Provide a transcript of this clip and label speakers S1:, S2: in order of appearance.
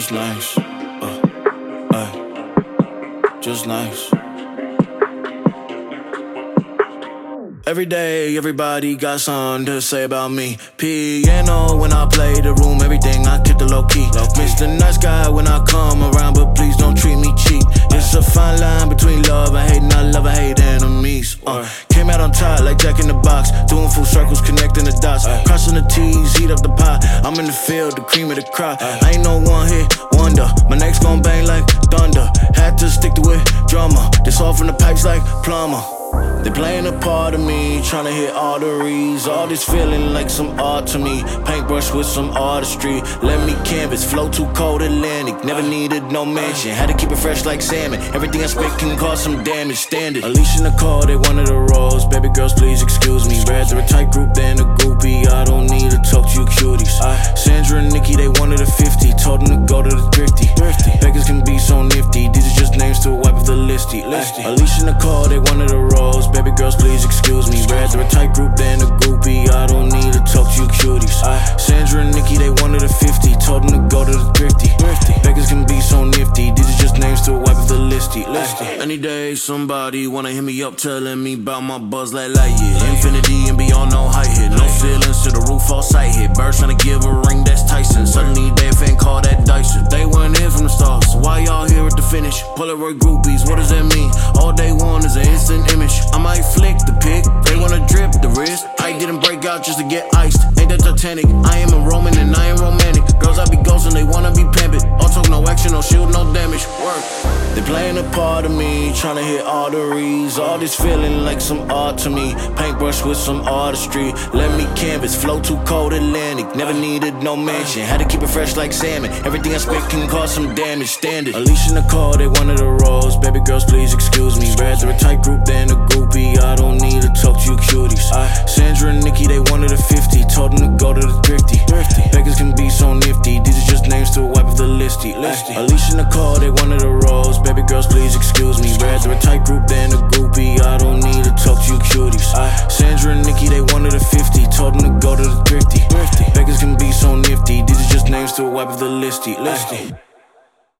S1: just nice. Just nice. Every day, everybody got something to say about me. Piano when I play the room, everything I keep the low key. Mr. Nice Guy when I come around, but please don't treat me cheap. It's a fine line between love and hate, not love and hate enemies. Came out on top like Jack in the Box, doing full circles, connecting the dots, crossing the T's, heat up the pot. I'm in the field, the cream of the crop. I ain't no one hit wonder. My neck's gon' bang like thunder. Had to stick to it, drummer. This all from the pipes like plumber. They playing a part of me, tryna hit arteries. All this feeling like some art to me. Paintbrush with some artistry. Let me canvas, flow too cold Atlantic. Never needed no mansion, had to keep it fresh like salmon. Everything I spit can cause some damage, standard. Alicia in the car, they wanted a rose. Baby girls, please excuse me. Rather a tight group than a groupie. I don't need to talk to you cuties. Sandra and Nikki, they wanted a 50. Told them to go to the thrifty. Beggars can be so nifty. These are just names to wipe off the listy. Alicia in the car, they wanted a rose. Baby girls, please excuse me. Rather a tight group than a groupie. I don't need to talk to you cuties. Sandra and Nikki, they wanted a 50. Told them to go to the thrifty. Beggars can be so nifty. These are just names to wipe off the listy. Any day, somebody wanna hit me up, telling me about my buzz like Lightyear. Infinity and beyond, no height hit. No ceilings to the too far sight hit. Birds tryna give a ring, that's Tyson. Suddenly they fan call that Dyson. They weren't here from the start, so why y'all here at the finish? Polaroid groupies, what does that mean? All they want is an instant image. I might flick the pic, they wanna drip the wrist. I didn't break out just to get iced, ain't that Titanic? I am a Roman and I am romantic. Girls I be ghosting, they wanna be pimpin'. All talk, no action, no shield, no damage. Work. They playing a part of me, tryna hit arteries. All this feeling like some art to me. Paintbrush with some artistry. Let me canvas, flow too cold Atlantic. Never needed no mansion, had to keep it fresh like salmon. Everything I spit can cause some damage, standard. Alicia in the car, they wanted a rose. Baby girls, please excuse me. Rather a tight group than a groupie. I don't need to talk to you cuties. Sandra and Nikki, they wanted a 50. Told them to go to the thrifty. Beggars can be so nifty. These are just names to wipe off the listy. Alicia in the car, they wanted a rose. Baby girls, please excuse me. Rather a tight group than a groupie. I don't need to talk to you cuties. Sandra and Nikki, they wanted a 50. Told them to go to the thrifty. Beggars can be so nifty. These are just names to wipe off the listy.